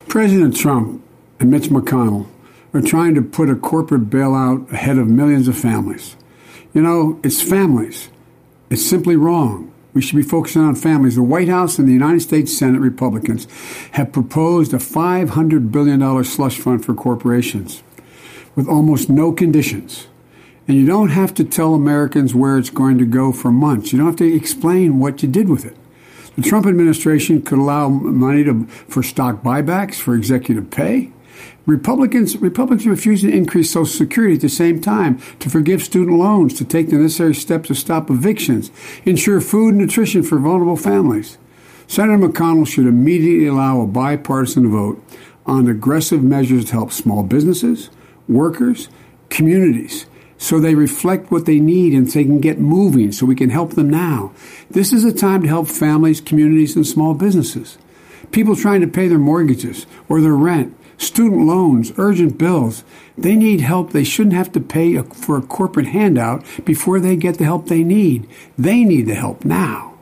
President Trump and Mitch McConnell are trying to put a corporate bailout ahead of millions of families. You know, it's families. It's simply wrong. We should be focusing on families. The White House and the United States Senate Republicans have proposed a $500 billion slush fund for corporations with almost no conditions. And you don't have to tell Americans where it's going to go for months. You don't have to explain what you did with it. The Trump administration could allow money for stock buybacks, for executive pay. Republicans refuse to increase Social Security at the same time, to forgive student loans, to take the necessary steps to stop evictions, ensure food and nutrition for vulnerable families. Senator McConnell should immediately allow a bipartisan vote on aggressive measures to help small businesses, workers, communities, so they reflect what they need and they can get moving so we can help them now. This is a time to help families, communities, and small businesses. People trying to pay their mortgages or their rent, student loans, urgent bills. They need help. They shouldn't have to pay for a corporate handout before they get the help they need. They need the help now.